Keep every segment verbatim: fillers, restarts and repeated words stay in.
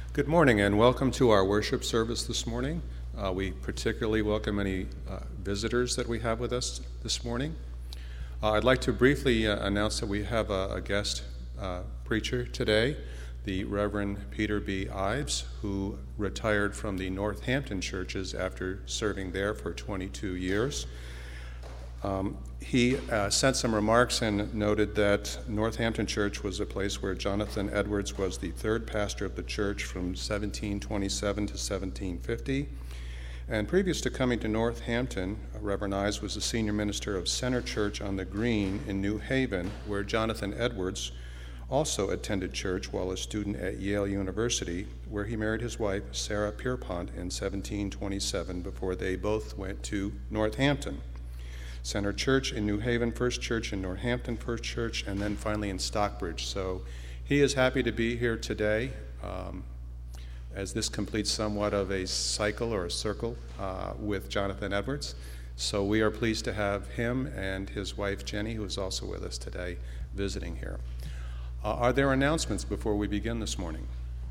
Good morning and welcome to our worship service this morning. Uh, we particularly welcome any uh, visitors that we have with us this morning. Uh, I'd like to briefly uh, announce that we have a, a guest uh, preacher today, the Reverend Peter B. Ives, who retired from the Northampton churches after serving there for twenty-two years. Um, he uh, sent some remarks and noted that Northampton Church was a place where Jonathan Edwards was the third pastor of the church from seventeen twenty-seven to seventeen fifty. And previous to coming to Northampton, Reverend Ives was the senior minister of Center Church on the Green in New Haven, where Jonathan Edwards also attended church while a student at Yale University, where he married his wife, Sarah Pierpont, in seventeen twenty-seven before they both went to Northampton. Center Church in New Haven, First Church in Northampton, First Church, and then finally in Stockbridge. So he is happy to be here today, um, as this completes somewhat of a cycle or a circle uh, with Jonathan Edwards. So we are pleased to have him and his wife Jenny, who is also with us today, visiting here. Uh, are there announcements before we begin this morning?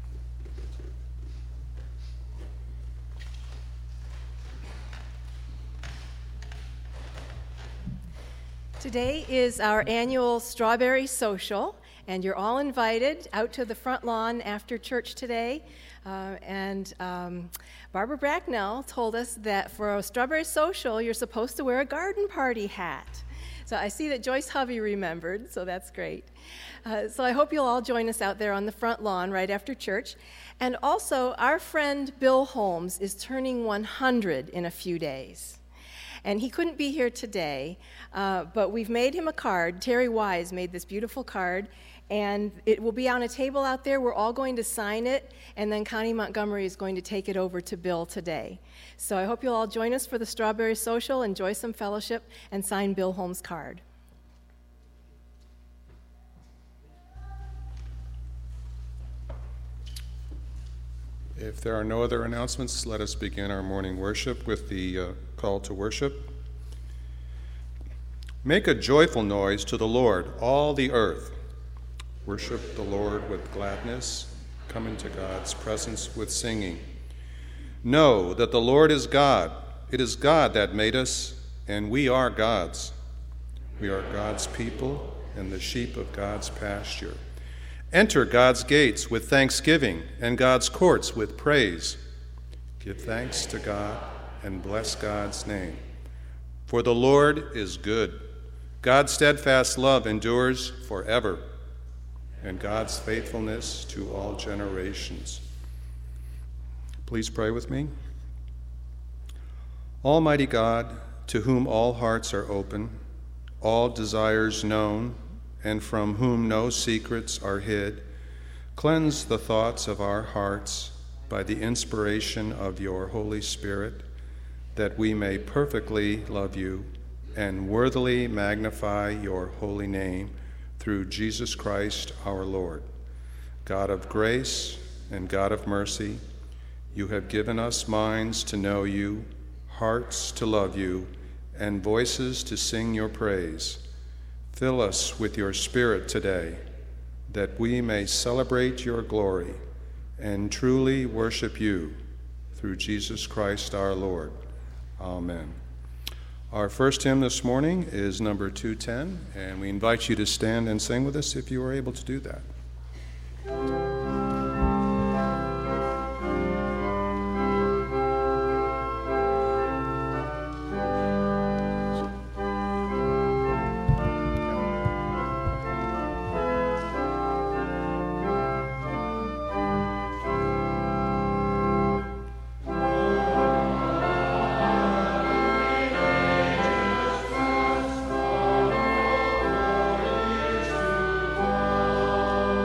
Today is our annual Strawberry Social, and you're all invited out to the front lawn after church today. Uh, and um, Barbara Bracknell told us that for a Strawberry Social, you're supposed to wear a garden party hat. So I see that Joyce Hovey remembered, so that's great. Uh, so I hope you'll all join us out there on the front lawn right after church. And also, our friend Bill Holmes is turning one hundred in a few days. And he couldn't be here today, uh, but we've made him a card. Terry Wise made this beautiful card, and it will be on a table out there. We're all going to sign it, and then Connie Montgomery is going to take it over to Bill today. So I hope you'll all join us for the Strawberry Social, enjoy some fellowship, and sign Bill Holmes' card. If there are no other announcements, let us begin our morning worship with the uh, call to worship. Make a joyful noise to the Lord, all the earth. Worship the Lord with gladness. Come into God's presence with singing. Know that the Lord is God. It is God that made us, and we are God's. We are God's people and the sheep of God's pasture. Enter God's gates with thanksgiving and God's courts with praise. Give thanks to God and bless God's name. For the Lord is good. God's steadfast love endures forever, and God's faithfulness to all generations. Please pray with me. Almighty God, to whom all hearts are open, all desires known, and from whom no secrets are hid, cleanse the thoughts of our hearts by the inspiration of your Holy Spirit, that we may perfectly love you and worthily magnify your holy name through Jesus Christ our Lord. God of grace and God of mercy, you have given us minds to know you, hearts to love you, and voices to sing your praise. Fill us with your Spirit today, that we may celebrate your glory and truly worship you through Jesus Christ our Lord. Amen. Our first hymn this morning is number two ten, and we invite you to stand and sing with us if you are able to do that. Oh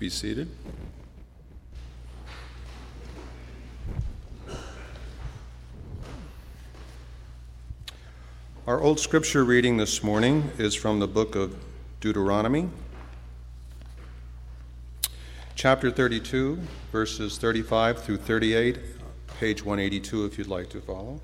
be seated. Our old scripture reading this morning is from the book of Deuteronomy, chapter thirty-two, verses thirty-five through thirty-eight, page one eighty-two if you'd like to follow.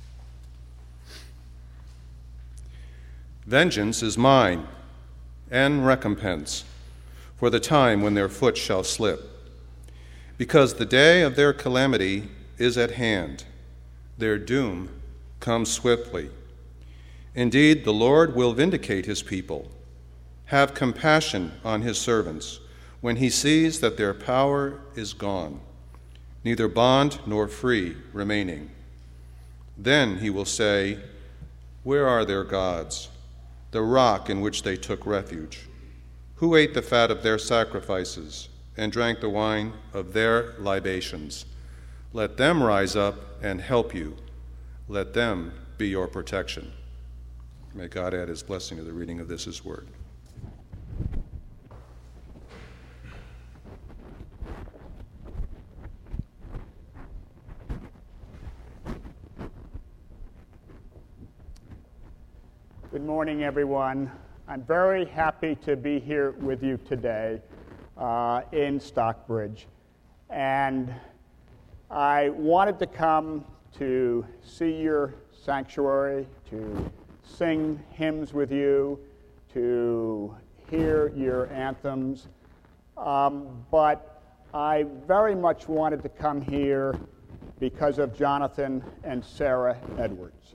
Vengeance is mine, and recompense, for the time when their foot shall slip. Because the day of their calamity is at hand, their doom comes swiftly. Indeed, the Lord will vindicate his people, have compassion on his servants, when he sees that their power is gone, neither bond nor free remaining. Then he will say, "Where are their gods, the rock in which they took refuge? Who ate the fat of their sacrifices and drank the wine of their libations? Let them rise up and help you. Let them be your protection." May God add his blessing to the reading of this, his word. Good morning, everyone. I'm very happy to be here with you today uh, in Stockbridge. And I wanted to come to see your sanctuary, to sing hymns with you, to hear your anthems. Um, but I very much wanted to come here because of Jonathan and Sarah Edwards.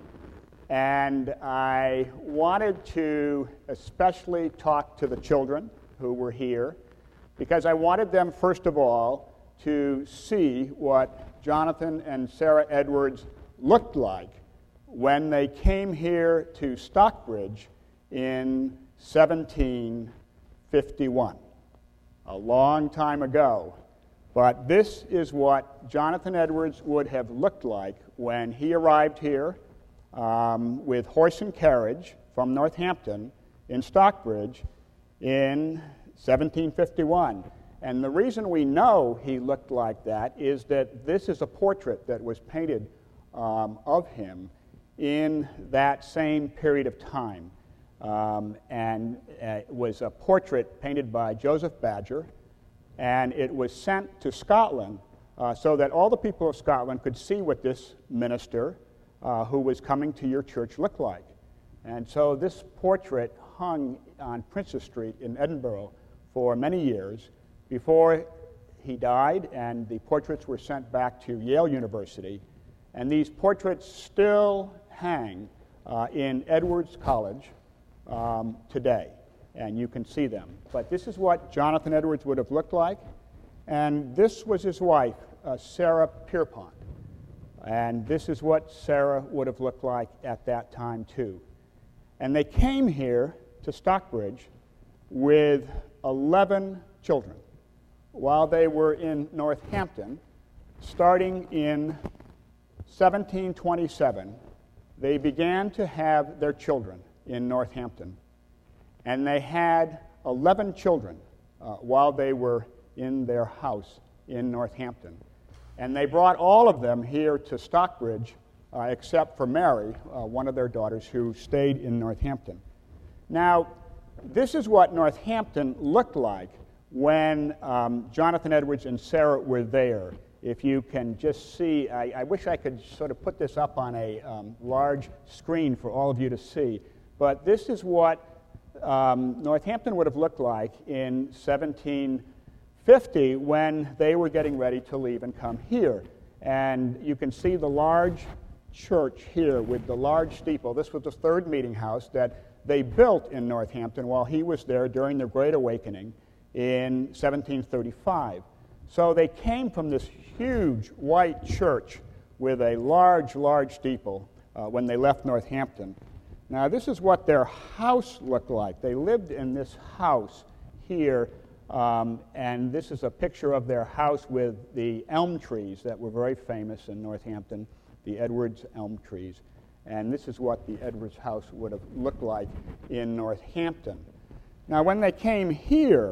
And I wanted to especially talk to the children who were here, because I wanted them, first of all, to see what Jonathan and Sarah Edwards looked like when they came here to Stockbridge in seventeen fifty-one, a long time ago. But this is what Jonathan Edwards would have looked like when he arrived here um, with horse and carriage from Northampton in Stockbridge in seventeen fifty-one. And the reason we know he looked like that is that this is a portrait that was painted um, of him in that same period of time. Um, and uh, it was a portrait painted by Joseph Badger, and it was sent to Scotland uh, so that all the people of Scotland could see what this minister uh, who was coming to your church looked like. And so this portrait hung on Princess Street in Edinburgh for many years before he died, and the portraits were sent back to Yale University. And these portraits still hang uh, in Edwards College um, today, and you can see them. But this is what Jonathan Edwards would have looked like, and this was his wife, uh, Sarah Pierpont. And this is what Sarah would have looked like at that time, too. And they came here to Stockbridge with eleven children while they were in Northampton. Starting in seventeen twenty-seven, they began to have their children in Northampton. And they had eleven children uh, while they were in their house in Northampton. And they brought all of them here to Stockbridge, uh, except for Mary, uh, one of their daughters, who stayed in Northampton. Now, this is what Northampton looked like when um, Jonathan Edwards and Sarah were there. If you can just see, I, I wish I could sort of put this up on a um, large screen for all of you to see, but this is what um, Northampton would have looked like in seventeen fifty when they were getting ready to leave and come here. And you can see the large church here with the large steeple. This was the third meeting house that they built in Northampton while he was there during the Great Awakening in seventeen thirty-five. So they came from this huge white church with a large, large steeple uh, when they left Northampton. Now, this is what their house looked like. They lived in this house here, um, and this is a picture of their house with the elm trees that were very famous in Northampton, the Edwards elm trees. And this is what the Edwards house would have looked like in Northampton. Now, when they came here,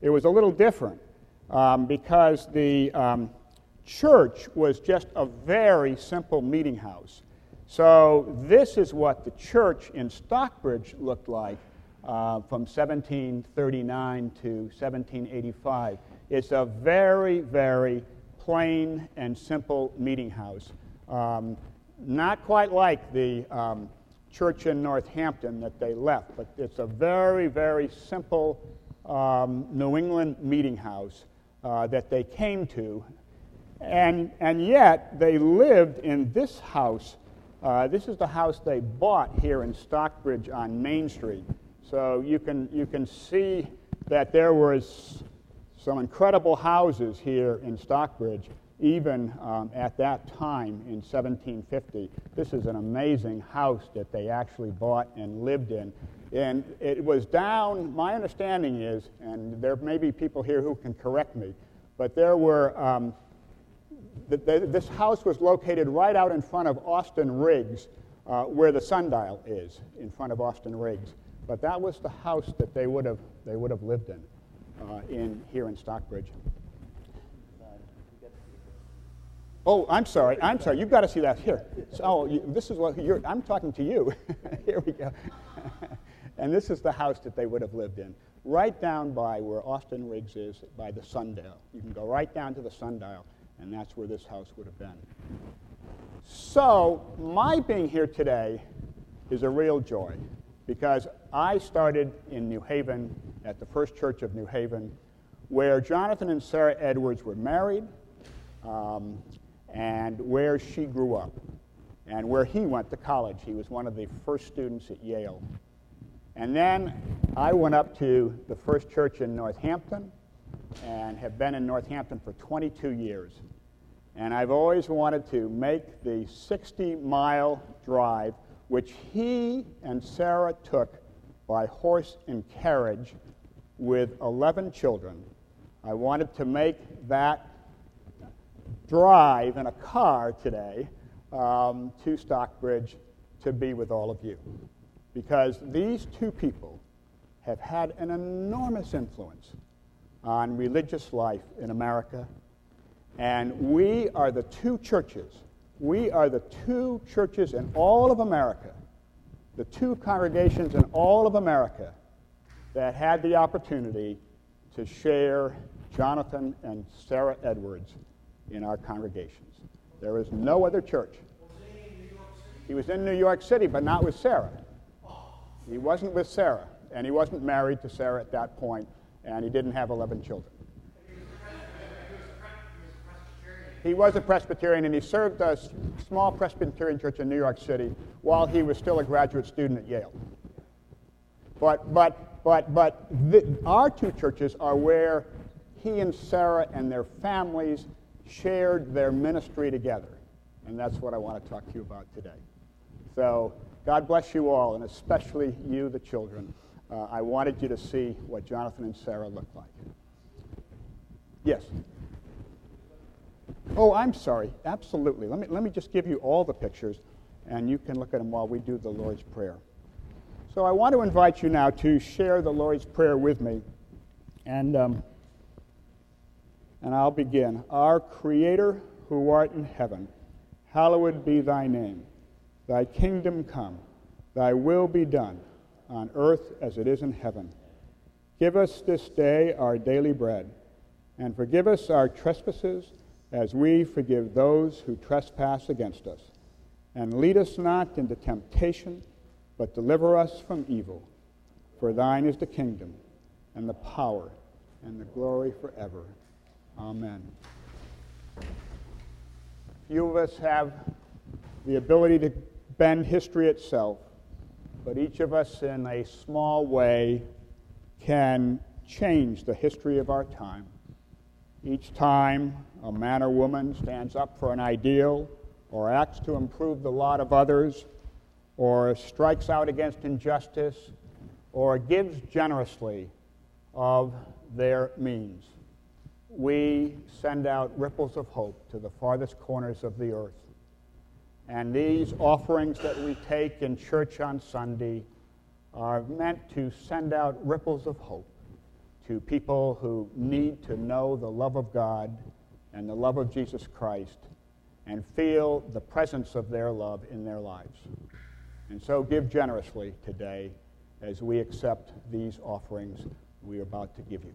it was a little different um, because the um, church was just a very simple meeting house. So this is what the church in Stockbridge looked like uh, from seventeen thirty-nine to seventeen eighty-five. It's a very, very plain and simple meeting house. Um, not quite like the um, church in Northampton that they left, but it's a very, very simple um, New England meeting house uh, that they came to. And, and yet, they lived in this house. Uh, this is the house they bought here in Stockbridge on Main Street. So you can, you can see that there was some incredible houses here in Stockbridge, even um, at that time in seventeen fifty. This is an amazing house that they actually bought and lived in. And it was down, my understanding is, and there may be people here who can correct me, but there were... Um, The, the, this house was located right out in front of Austin Riggs, uh, where the sundial is, in front of Austin Riggs. But that was the house that they would have they would have lived in, uh, in here in Stockbridge. Oh, I'm sorry. I'm sorry. You've got to see that here. So, oh, you, this is what you're. I'm talking to you. Here we go. And this is the house that they would have lived in, right down by where Austin Riggs is, by the sundial. You can go right down to the sundial. And that's where this house would have been. So my being here today is a real joy because I started in New Haven at the First Church of New Haven, where Jonathan and Sarah Edwards were married, um, and where she grew up, and where he went to college. He was one of the first students at Yale. And then I went up to the First Church in Northampton, and have been in Northampton for twenty-two years. And I've always wanted to make the sixty-mile drive, which he and Sarah took by horse and carriage with eleven children. I wanted to make that drive in a car today um, to Stockbridge to be with all of you. Because these two people have had an enormous influence on religious life in America. And we are the two churches, we are the two churches in all of America, the two congregations in all of America that had the opportunity to share Jonathan and Sarah Edwards in our congregations. There is no other church. He was in New York City, but not with Sarah. He wasn't with Sarah, and he wasn't married to Sarah at that point, and he didn't have eleven children. He was a Presbyterian, and he served a small Presbyterian church in New York City while he was still a graduate student at Yale. But, but, but, but the, our two churches are where he and Sarah and their families shared their ministry together, and that's what I want to talk to you about today. So God bless you all, and especially you, the children. Uh, I wanted you to see what Jonathan and Sarah looked like. Yes? Oh, I'm sorry. Absolutely. Let me, let me just give you all the pictures, and you can look at them while we do the Lord's Prayer. So I want to invite you now to share the Lord's Prayer with me, and, um, and I'll begin. Our Creator, who art in heaven, hallowed be thy name. Thy kingdom come, thy will be done, on earth as it is in heaven. Give us this day our daily bread, and forgive us our trespasses as we forgive those who trespass against us. And lead us not into temptation, but deliver us from evil. For thine is the kingdom, and the power, and the glory forever. Amen. Few of us have the ability to bend history itself, but each of us in a small way can change the history of our time. Each time a man or woman stands up for an ideal or acts to improve the lot of others or strikes out against injustice or gives generously of their means, we send out ripples of hope to the farthest corners of the earth. And these offerings that we take in church on Sunday are meant to send out ripples of hope to people who need to know the love of God and the love of Jesus Christ and feel the presence of their love in their lives. And so give generously today as we accept these offerings we are about to give you.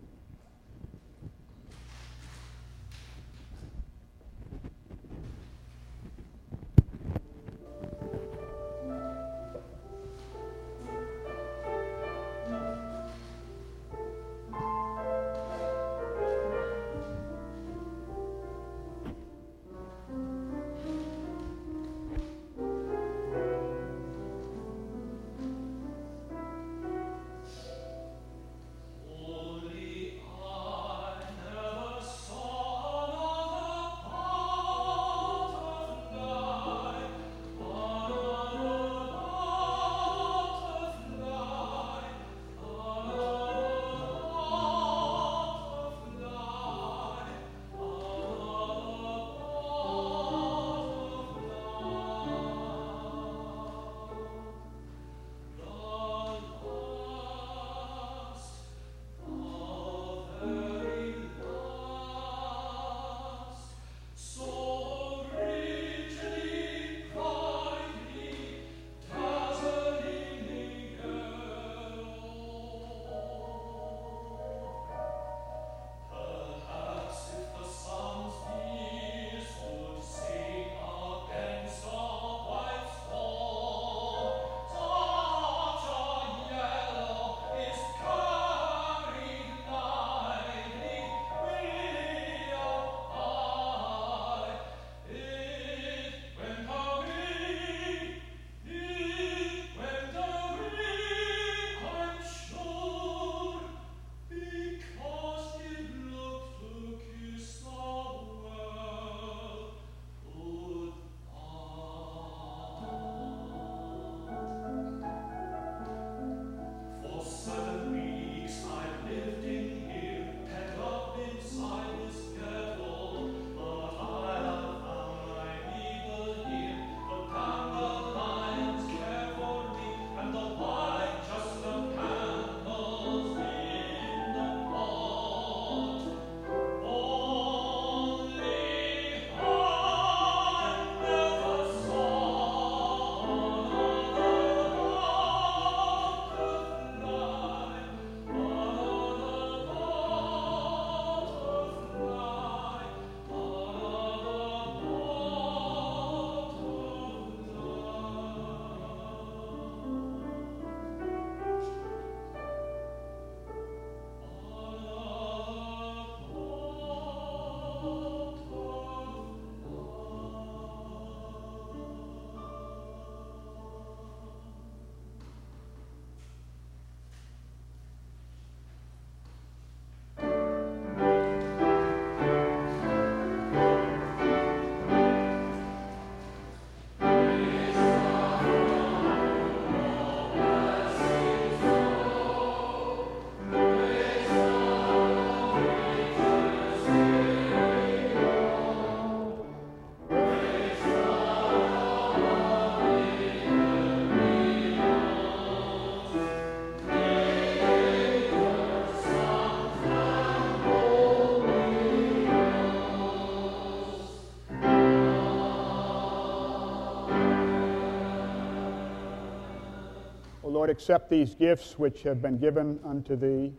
Lord, accept these gifts which have been given unto Thee.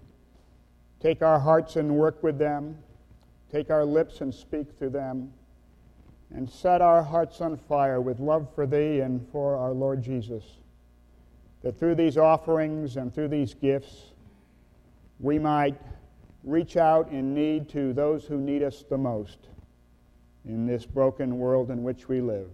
Take our hearts and work with them. Take our lips and speak through them. And set our hearts on fire with love for Thee and for our Lord Jesus, that through these offerings and through these gifts we might reach out in need to those who need us the most in this broken world in which we live,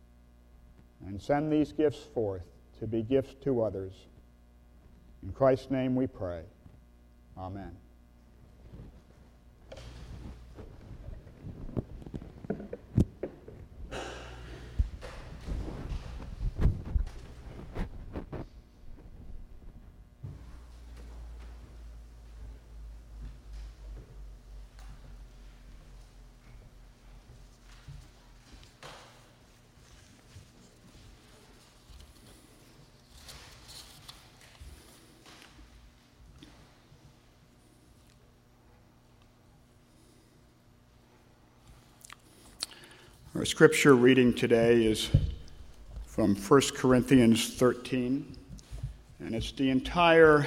and send these gifts forth to be gifts to others. In Christ's name we pray. Amen. Our scripture reading today is from First Corinthians thirteen, and it's the entire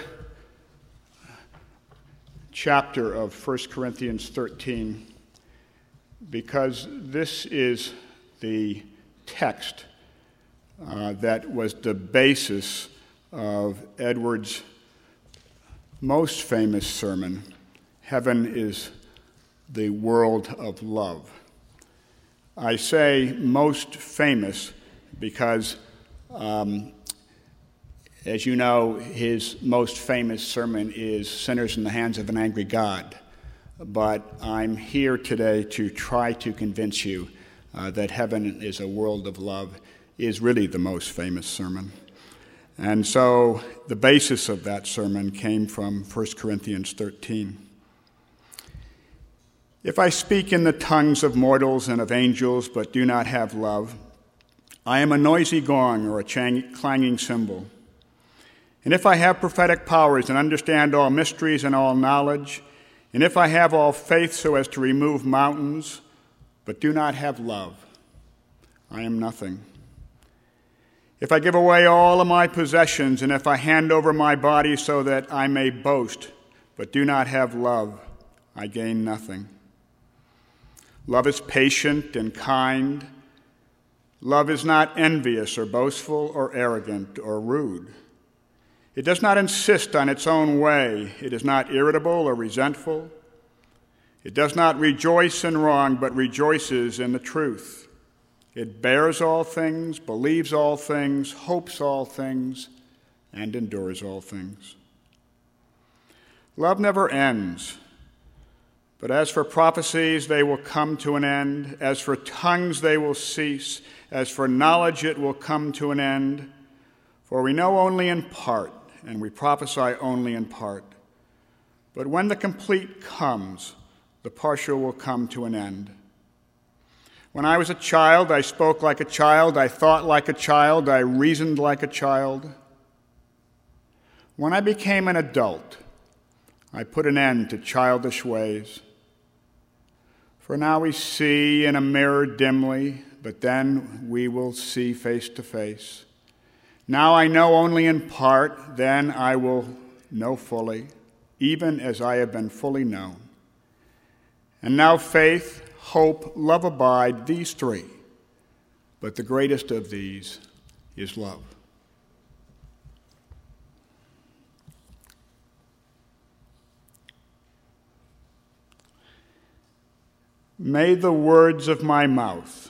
chapter of First Corinthians thirteen, because this is the text uh, that was the basis of Edwards' most famous sermon, Heaven is the World of Love. I say most famous because, um, as you know, his most famous sermon is Sinners in the Hands of an Angry God. But I'm here today to try to convince you uh, that Heaven is a World of Love is really the most famous sermon. And so the basis of that sermon came from First Corinthians thirteen. If I speak in the tongues of mortals and of angels, but do not have love, I am a noisy gong or a chang- clanging cymbal. And if I have prophetic powers and understand all mysteries and all knowledge, and if I have all faith so as to remove mountains, but do not have love, I am nothing. If I give away all of my possessions, and if I hand over my body so that I may boast, but do not have love, I gain nothing. Love is patient and kind. Love is not envious or boastful or arrogant or rude. It does not insist on its own way. It is not irritable or resentful. It does not rejoice in wrong, but rejoices in the truth. It bears all things, believes all things, hopes all things, and endures all things. Love never ends. But as for prophecies, they will come to an end. As for tongues, they will cease. As for knowledge, it will come to an end. For we know only in part, and we prophesy only in part. But when the complete comes, the partial will come to an end. When I was a child, I spoke like a child, I thought like a child, I reasoned like a child. When I became an adult, I put an end to childish ways. For now we see in a mirror dimly, but then we will see face to face. Now I know only in part, then I will know fully, even as I have been fully known. And now faith, hope, love abide, these three. But the greatest of these is love. May the words of my mouth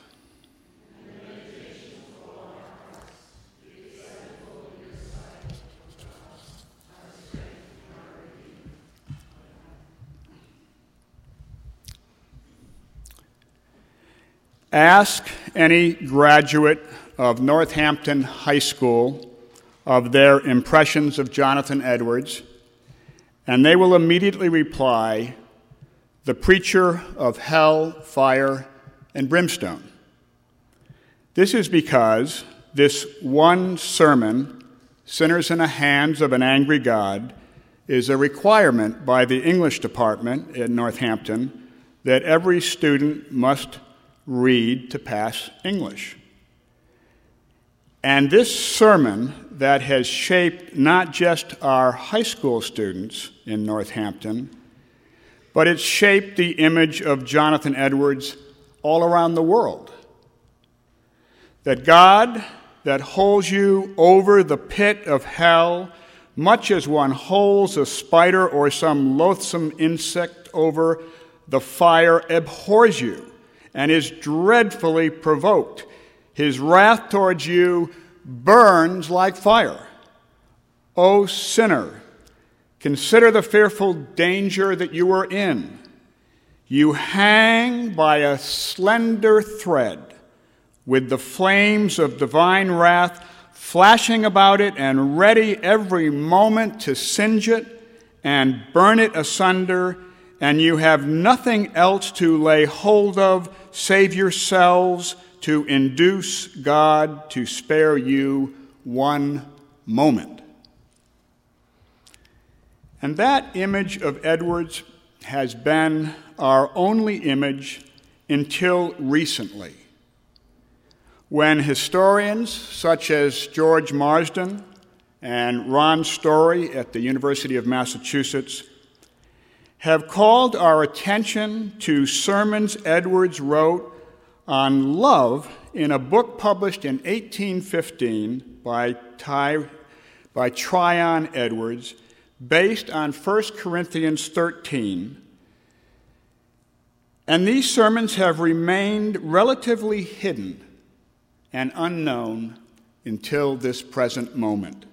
ask any graduate of Northampton High School of their impressions of Jonathan Edwards, and they will immediately reply, the preacher of hell, fire, and brimstone. This is because this one sermon, Sinners in the Hands of an Angry God, is a requirement by the English department at Northampton that every student must read to pass English. And this sermon that has shaped not just our high school students in Northampton, but it's shaped the image of Jonathan Edwards all around the world. That God that holds you over the pit of hell, much as one holds a spider or some loathsome insect over the fire, abhors you and is dreadfully provoked. His wrath towards you burns like fire. O sinner, consider the fearful danger that you are in. You hang by a slender thread with the flames of divine wrath flashing about it and ready every moment to singe it and burn it asunder, and you have nothing else to lay hold of save yourselves to induce God to spare you one moment. And that image of Edwards has been our only image until recently. when historians such as George Marsden and Ron Story at the University of Massachusetts have called our attention to sermons Edwards wrote on love in a book published in eighteen fifteen by, Ty, by Tryon Edwards, based on First Corinthians thirteen. And these sermons have remained relatively hidden and unknown until this present moment.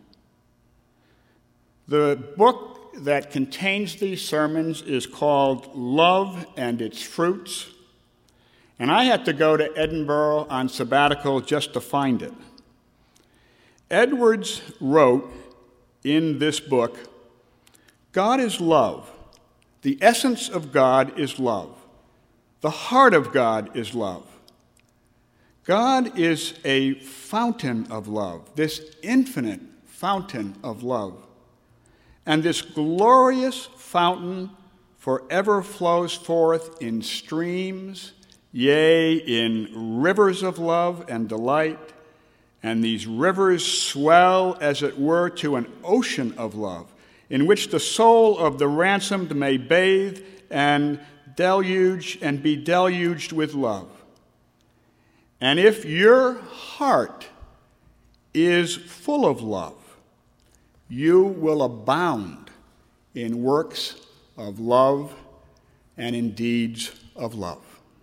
The book that contains these sermons is called Love and Its Fruits, and I had to go to Edinburgh on sabbatical just to find it. Edwards wrote in this book, God is love. The essence of God is love. The heart of God is love. God is a fountain of love, this infinite fountain of love. And this glorious fountain forever flows forth in streams, yea, in rivers of love and delight. And these rivers swell, as it were, to an ocean of love, in which the soul of the ransomed may bathe and deluge and be deluged with love. And if your heart is full of love, you will abound in works of love and in deeds of love.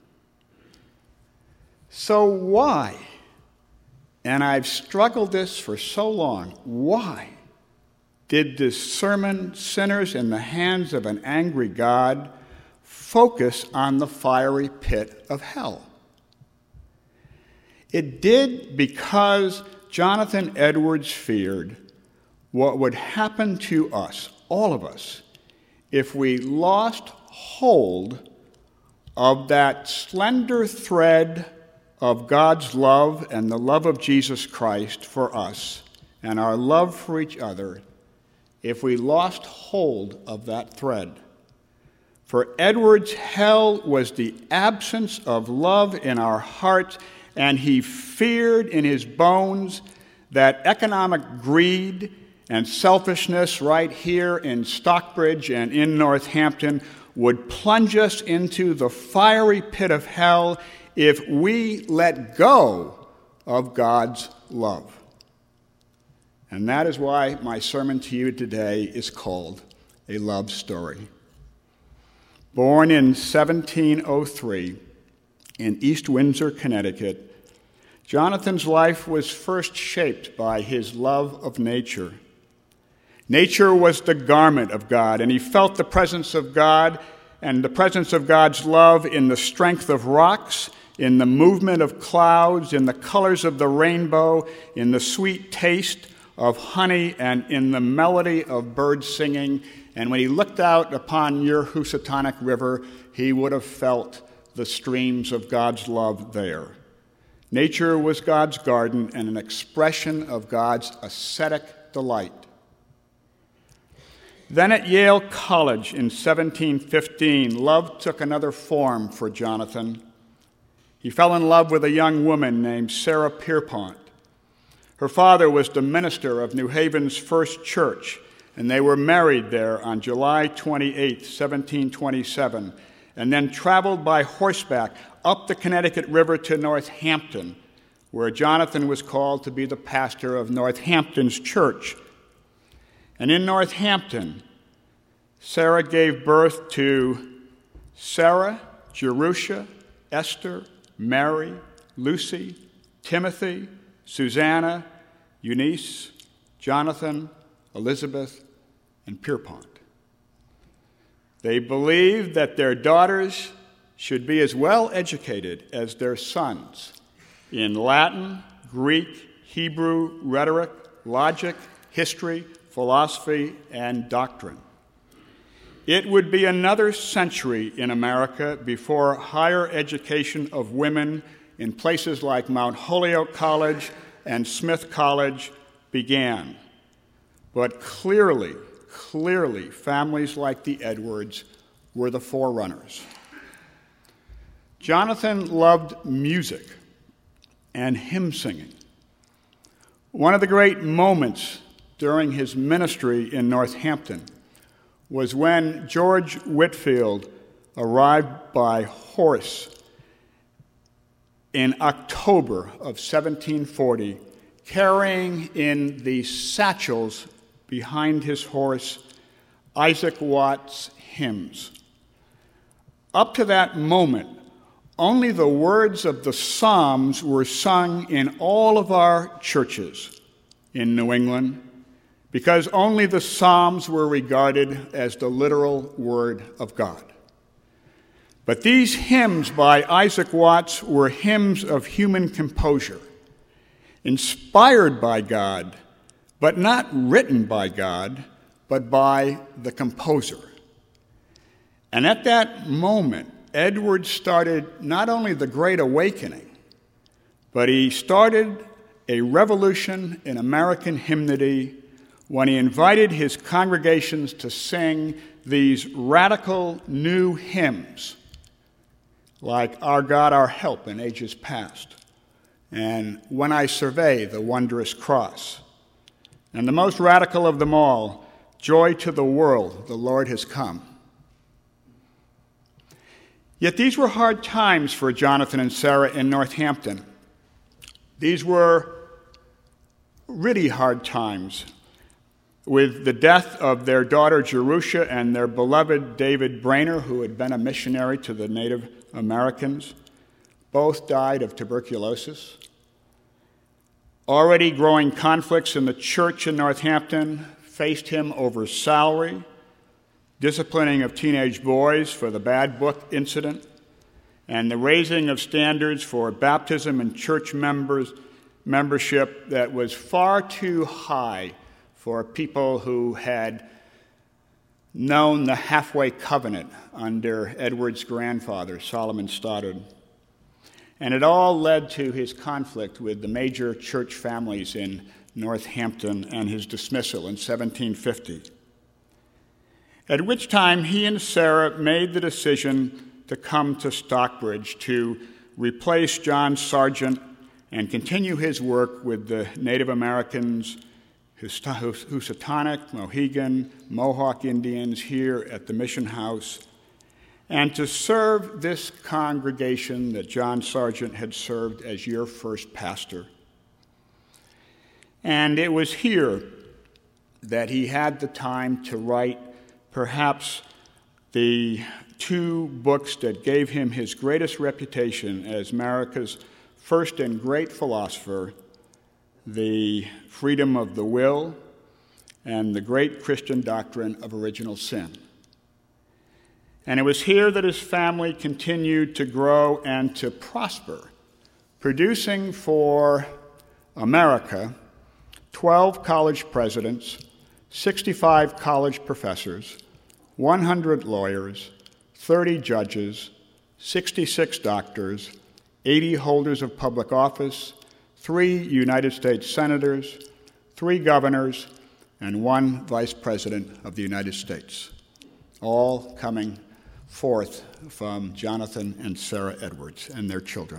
So why, and I've struggled this for so long, why did this sermon, Sinners in the Hands of an Angry God, focus on the fiery pit of hell? It did because Jonathan Edwards feared what would happen to us, all of us, if we lost hold of that slender thread of God's love and the love of Jesus Christ for us and our love for each other, if we lost hold of that thread. For Edwards, hell was the absence of love in our hearts, and he feared in his bones that economic greed and selfishness right here in Stockbridge and in Northampton would plunge us into the fiery pit of hell if we let go of God's love. And that is why my sermon to you today is called A Love Story. Born in seventeen oh three in East Windsor, Connecticut, Jonathan's life was first shaped by his love of nature. Nature was the garment of God, and he felt the presence of God and the presence of God's love in the strength of rocks, in the movement of clouds, in the colors of the rainbow, in the sweet taste of honey, and in the melody of birds singing. And when he looked out upon your Housatonic River, he would have felt the streams of God's love there. Nature was God's garden and an expression of God's ascetic delight. Then at Yale College in seventeen fifteen, love took another form for Jonathan. He fell in love with a young woman named Sarah Pierpont. Her father was the minister of New Haven's First Church, and they were married there on July twenty-eighth, seventeen twenty-seven, and then traveled by horseback up the Connecticut River to Northampton, where Jonathan was called to be the pastor of Northampton's church. And in Northampton, Sarah gave birth to Sarah, Jerusha, Esther, Mary, Lucy, Timothy, Susanna, Eunice, Jonathan, Elizabeth, and Pierpont. They believed that their daughters should be as well educated as their sons in Latin, Greek, Hebrew, rhetoric, logic, history, philosophy, and doctrine. It would be another century in America before higher education of women in places like Mount Holyoke College and Smith College began. But clearly, clearly, families like the Edwards were the forerunners. Jonathan loved music, and hymn singing. One of the great moments during his ministry in Northampton was when George Whitefield arrived by horse in October of seventeen forty, carrying in the satchels behind his horse Isaac Watts' hymns. Up to that moment, only the words of the Psalms were sung in all of our churches in New England, because only the Psalms were regarded as the literal Word of God. But these hymns by Isaac Watts were hymns of human composure, inspired by God, but not written by God, but by the composer. And at that moment, Edwards started not only the Great Awakening, but he started a revolution in American hymnody when he invited his congregations to sing these radical new hymns, like Our God, Our Help in Ages Past, and When I Survey the Wondrous Cross, and the most radical of them all, Joy to the World, the Lord Has Come. Yet these were hard times for Jonathan and Sarah in Northampton. These were really hard times, with the death of their daughter Jerusha and their beloved David Brainerd, who had been a missionary to the Native Americans. Both died of tuberculosis. Already growing conflicts in the church in Northampton faced him over salary, disciplining of teenage boys for the bad book incident, and the raising of standards for baptism and church members membership that was far too high for people who had known the halfway covenant under Edward's grandfather, Solomon Stoddard. And it all led to his conflict with the major church families in Northampton and his dismissal in seventeen fifty. At which time he and Sarah made the decision to come to Stockbridge to replace John Sargent and continue his work with the Native Americans, Housatonic, Mohegan, Mohawk Indians here at the Mission House, and to serve this congregation that John Sargent had served as your first pastor. And it was here that he had the time to write perhaps the two books that gave him his greatest reputation as America's first and great philosopher, The Freedom of the Will and The Great Christian Doctrine of Original Sin. And it was here that his family continued to grow and to prosper, producing for America twelve college presidents, sixty-five college professors, one hundred lawyers, thirty judges, sixty-six doctors, eighty holders of public office, three United States senators, three governors, and one vice president of the United States, all coming forth from Jonathan and Sarah Edwards and their children.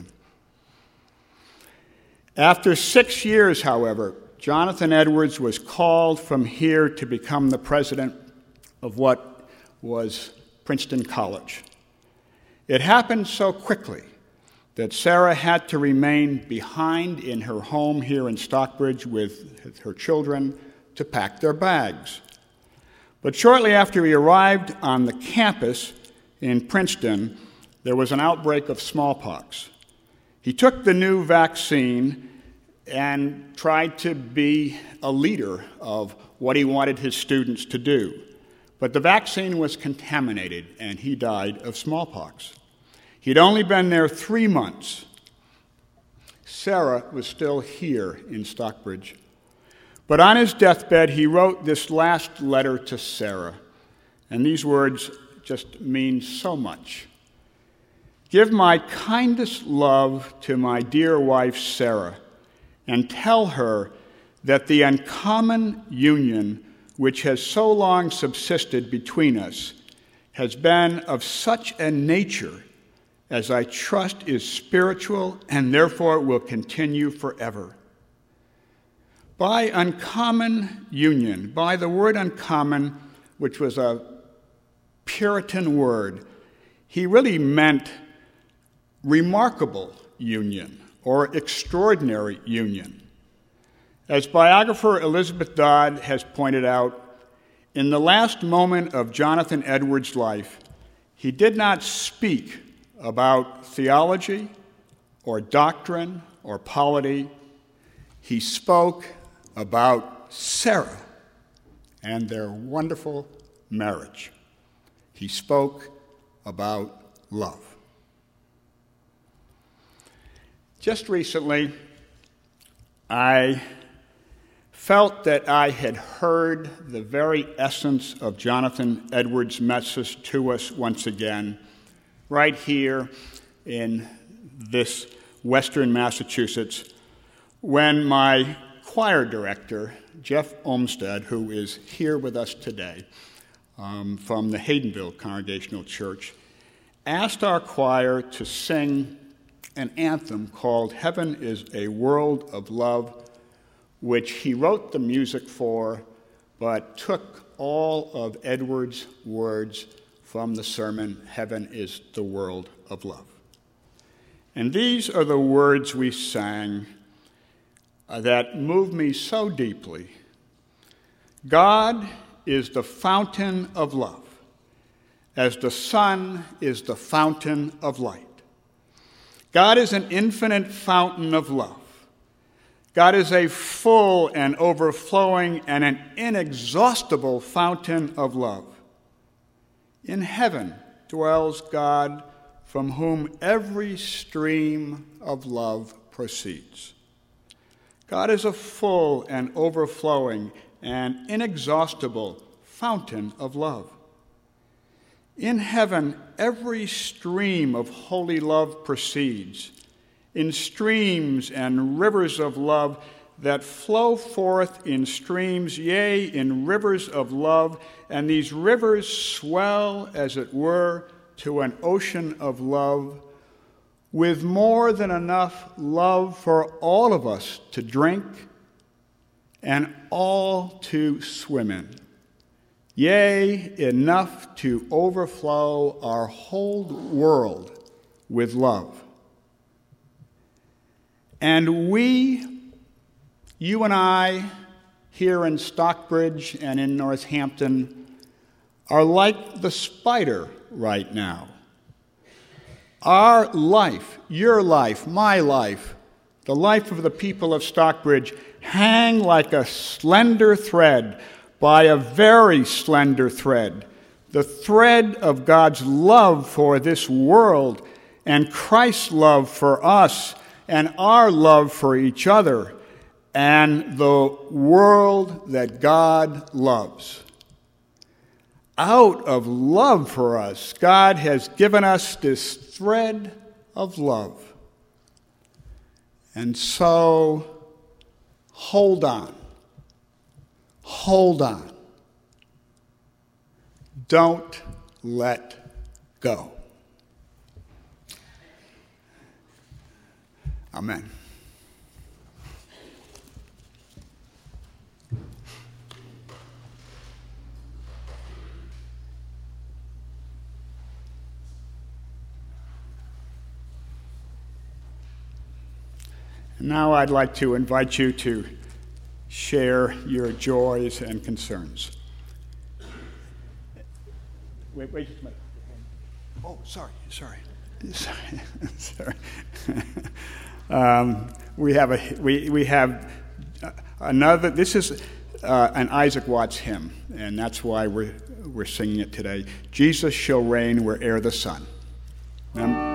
After six years, however, Jonathan Edwards was called from here to become the president of what was Princeton College. It happened so quickly that Sarah had to remain behind in her home here in Stockbridge with her children to pack their bags. But shortly after he arrived on the campus in Princeton, there was an outbreak of smallpox. He took the new vaccine and tried to be a leader of what he wanted his students to do. But the vaccine was contaminated, and he died of smallpox. He'd only been there three months. Sarah was still here in Stockbridge. But on his deathbed, he wrote this last letter to Sarah, and these words just mean so much. Give my kindest love to my dear wife, Sarah, and tell her that the uncommon union which has so long subsisted between us has been of such a nature as I trust is spiritual and therefore will continue forever. By uncommon union, by the word uncommon, which was a Puritan word, he really meant remarkable union or extraordinary union. As biographer Elizabeth Dodd has pointed out, in the last moment of Jonathan Edwards' life, he did not speak about theology or doctrine or polity. He spoke about Sarah and their wonderful marriage. He spoke about love. Just recently, I felt that I had heard the very essence of Jonathan Edwards' message to us once again, right here in this Western Massachusetts, when my choir director, Jeff Olmsted, who is here with us today um, from the Haydenville Congregational Church, asked our choir to sing an anthem called Heaven is a World of Love, which he wrote the music for, but took all of Edwards' words from the sermon, Heaven is the World of Love. And these are the words we sang uh, that moved me so deeply. God is the fountain of love, as the sun is the fountain of light. God is an infinite fountain of love. God is a full and overflowing and an inexhaustible fountain of love. In heaven dwells God, from whom every stream of love proceeds. God is a full and overflowing and inexhaustible fountain of love. In heaven, every stream of holy love proceeds, in streams and rivers of love that flow forth in streams, yea, in rivers of love, and these rivers swell, as it were, to an ocean of love, with more than enough love for all of us to drink and all to swim in. Yea, enough to overflow our whole world with love. And we, you and I, here in Stockbridge and in Northampton, are like the spider right now. Our life, your life, my life, the life of the people of Stockbridge, hang like a slender thread by a very slender thread, the thread of God's love for this world and Christ's love for us and our love for each other and the world that God loves. Out of love for us, God has given us this thread of love. And so, hold on. Hold on. Don't let go. Amen. Now I'd like to invite you to share your joys and concerns. Wait, wait just a minute. Oh, sorry, sorry, sorry, sorry. um, we have a we we have another. This is uh, an Isaac Watts hymn, and that's why we're we're singing it today. Jesus shall reign where'er the sun. Now,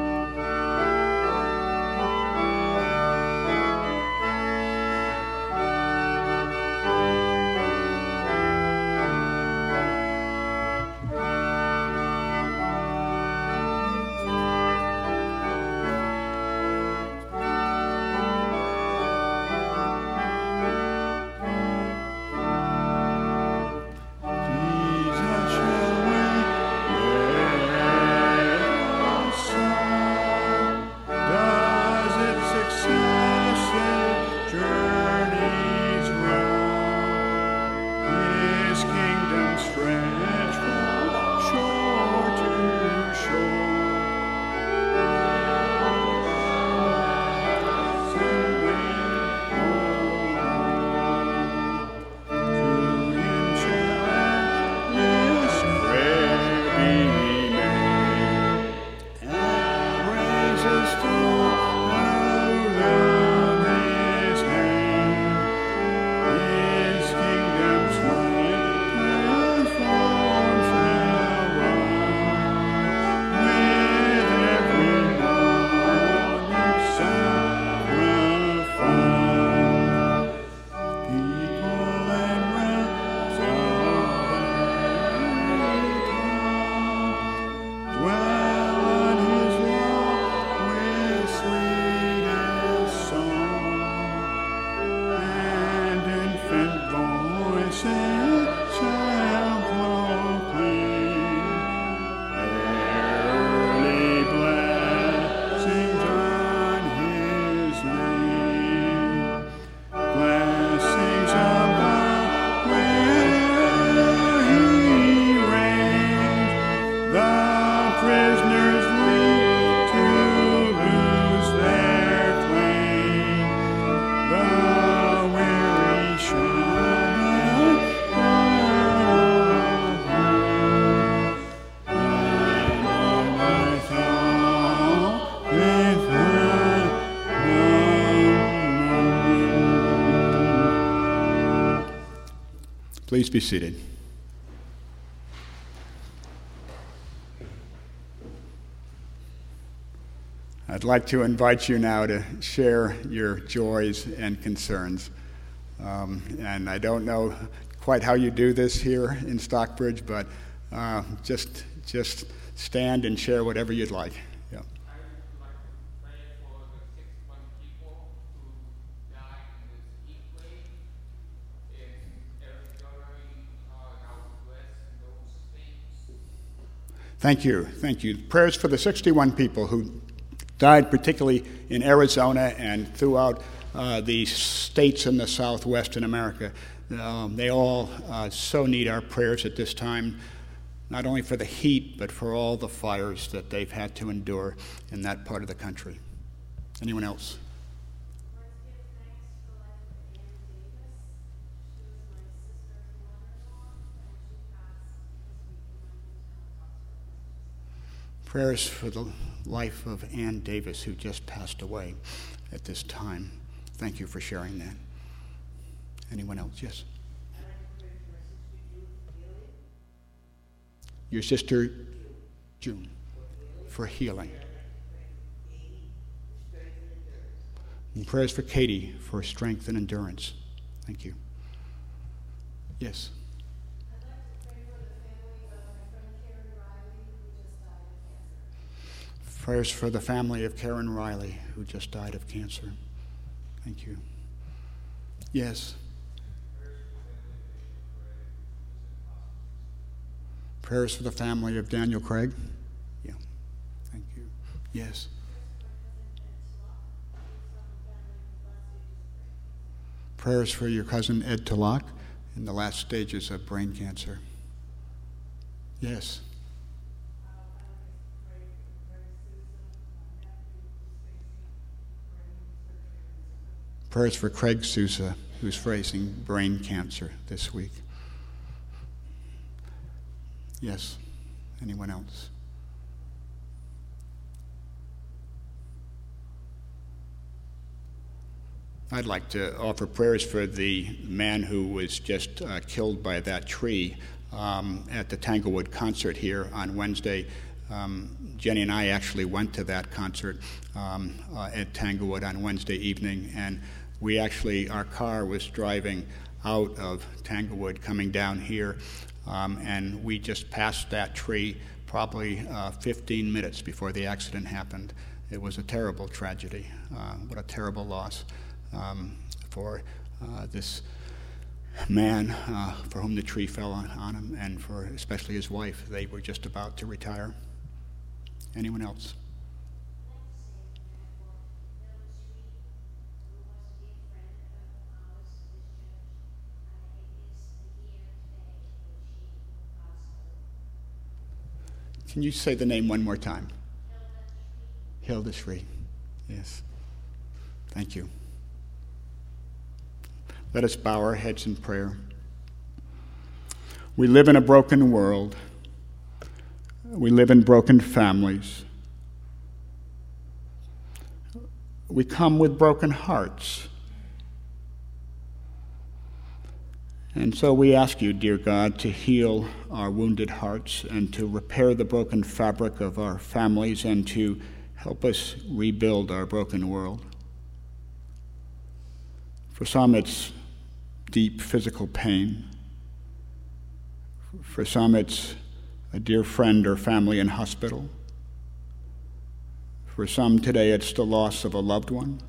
Please be seated. I'd like to invite you now to share your joys and concerns. Um, and I don't know quite how you do this here in Stockbridge, but uh, just just stand and share whatever you'd like. Yeah. I would like to pray for the sixty-one people who died in this heat wave in Arizona, uh, Southwest, and those states. Thank you. Thank you. Prayers for the sixty-one people who died, particularly in Arizona and throughout uh, the states in the Southwest in America. Um, they all uh, so need our prayers at this time, not only for the heat, but for all the fires that they've had to endure in that part of the country. Anyone else? Prayers for the life of Ann Davis, who just passed away at this time. Thank you for sharing that. Anyone else? Yes. Your sister June, for healing. And prayers for Katie for strength and endurance. Thank you. Yes. Prayers for the family of Karen Riley, who just died of cancer. Thank you. Yes. Prayers for the family of Daniel Craig. Yeah. Thank you. Yes. Prayers for your cousin Ed Talak in the last stages of brain cancer. Yes. Prayers for Craig Sousa, who's facing brain cancer this week. Yes. Anyone else? I'd like to offer prayers for the man who was just uh, killed by that tree um, at the Tanglewood concert here on Wednesday. Um, Jenny and I actually went to that concert um, uh, at Tanglewood on Wednesday evening, and we actually, our car was driving out of Tanglewood coming down here, um, and we just passed that tree probably uh, fifteen minutes before the accident happened. It was a terrible tragedy. Uh, what a terrible loss um, for uh, this man uh, for whom the tree fell on, on him, and for especially his wife. They were just about to retire. Anyone else? Can you say the name one more time? Hilda Shree. Yes. Thank you. Let us bow our heads in prayer. We live in a broken world. We live in broken families. We come with broken hearts. And so we ask you, dear God, to heal our wounded hearts and to repair the broken fabric of our families and to help us rebuild our broken world. For some, it's deep physical pain. For some, it's a dear friend or family in hospital. For some today, it's the loss of a loved one.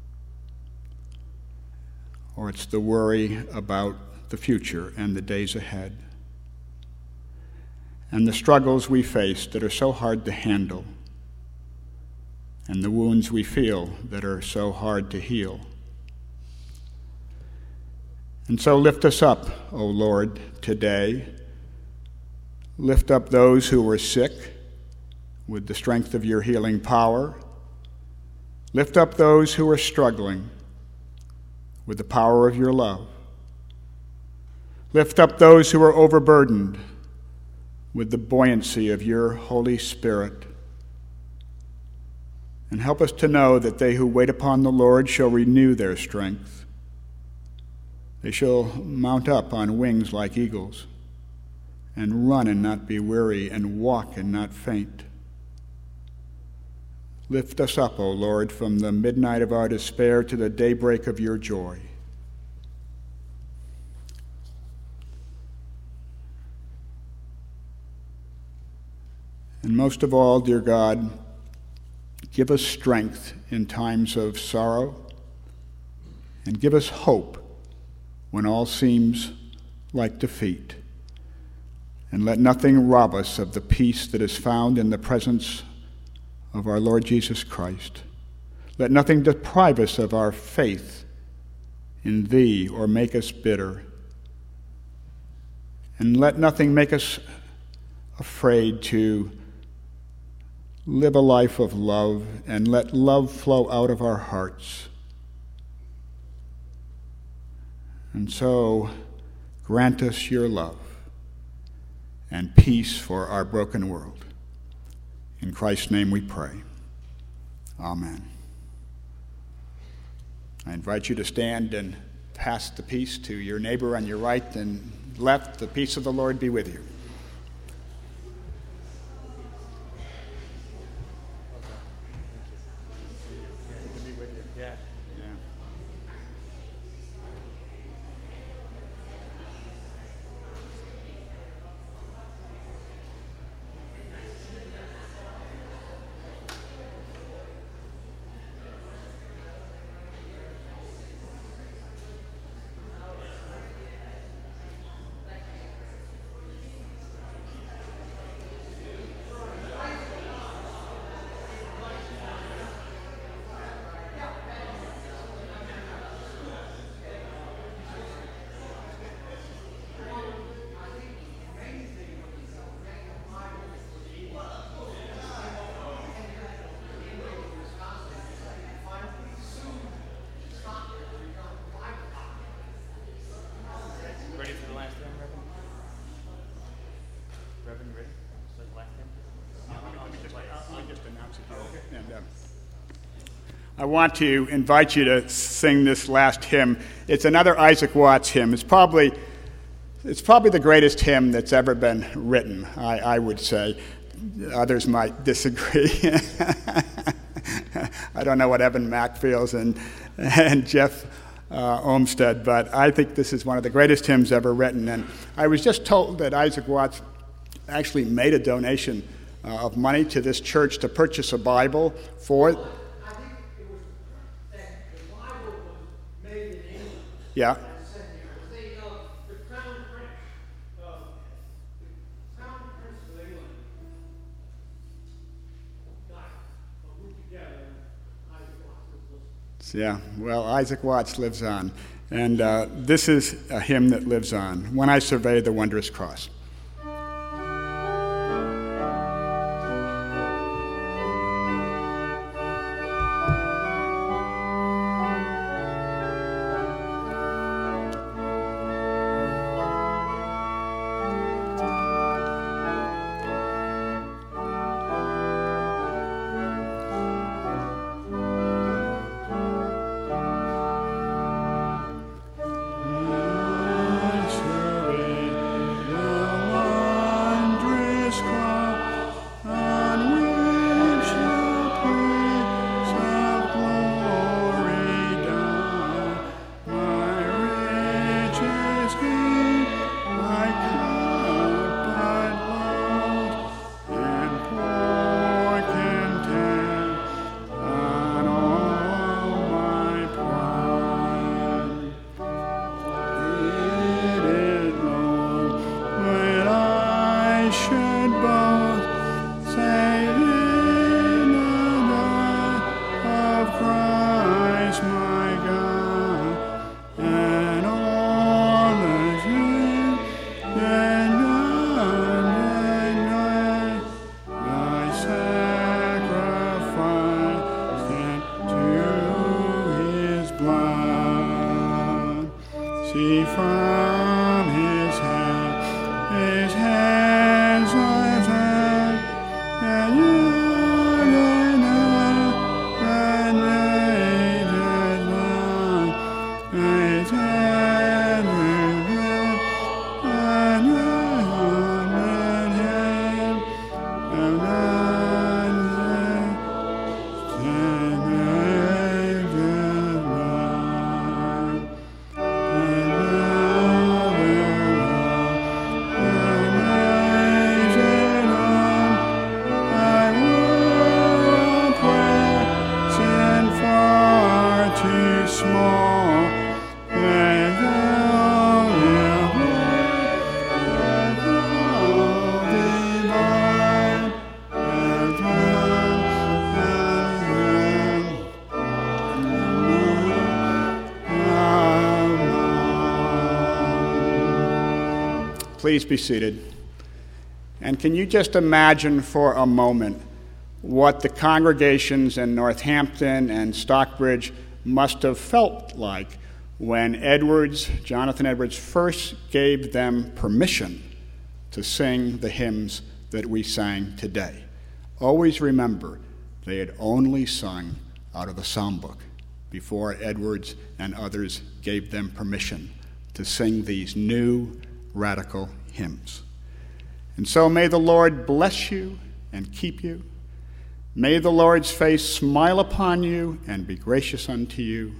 Or it's the worry about the future and the days ahead. And the struggles we face that are so hard to handle. And the wounds we feel that are so hard to heal. And so lift us up, O Lord, today. Lift up those who are sick with the strength of your healing power. Lift up those who are struggling with the power of your love. Lift up those who are overburdened with the buoyancy of your Holy Spirit. And help us to know that they who wait upon the Lord shall renew their strength. They shall mount up on wings like eagles, and run and not be weary, and walk and not faint. Lift us up, O Lord, from the midnight of our despair to the daybreak of your joy. And most of all, dear God, give us strength in times of sorrow, and give us hope when all seems like defeat. And let nothing rob us of the peace that is found in the presence of our Lord Jesus Christ. Let nothing deprive us of our faith in Thee or make us bitter. And let nothing make us afraid to live a life of love, and let love flow out of our hearts. And so, grant us your love and peace for our broken world. In Christ's name we pray. Amen. I invite you to stand and pass the peace to your neighbor on your right and left. The peace of the Lord be with you. I want to invite you to sing this last hymn. It's another Isaac Watts hymn. It's probably, it's probably the greatest hymn that's ever been written, I, I would say. Others might disagree. I don't know what Evan Mack feels and, and Jeff uh, Olmsted, but I think this is one of the greatest hymns ever written. And I was just told that Isaac Watts actually made a donation uh, of money to this church to purchase a Bible for Yeah. Yeah, well, Isaac Watts lives on. And uh, this is a hymn that lives on. When I Survey the Wondrous Cross. See from his hand, his hands lifted, and you and made it love, his hands please be seated. And can you just imagine for a moment what the congregations in Northampton and Stockbridge must have felt like when Edwards, Jonathan Edwards, first gave them permission to sing the hymns that we sang today. Always remember, they had only sung out of the psalm book before Edwards and others gave them permission to sing these new radical hymns. And so may the Lord bless you and keep you. May the Lord's face smile upon you and be gracious unto you.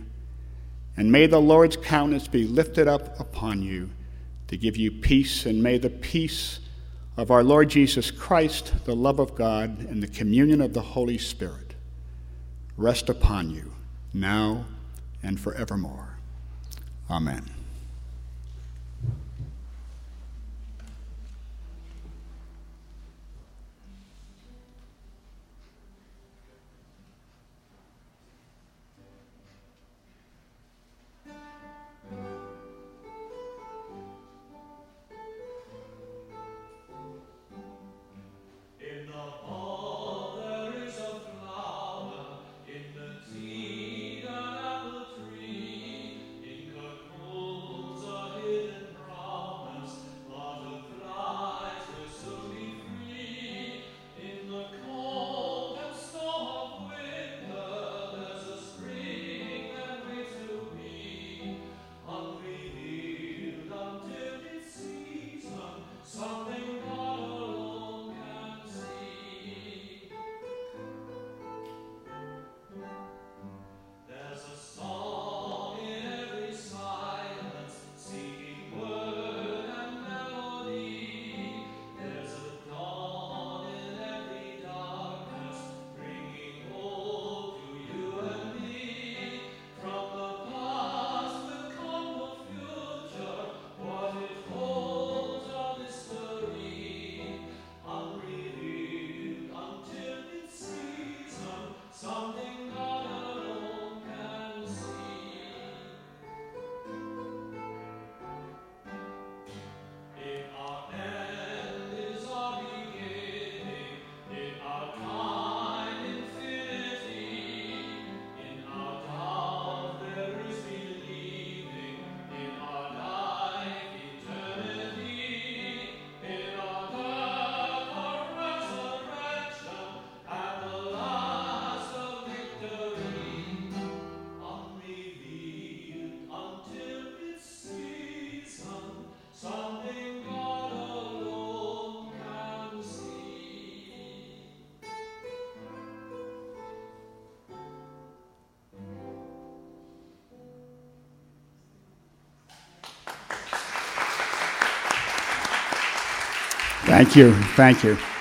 And may the Lord's countenance be lifted up upon you to give you peace. And may the peace of our Lord Jesus Christ, the love of God, and the communion of the Holy Spirit rest upon you now and forevermore. Amen. Thank you. Thank you.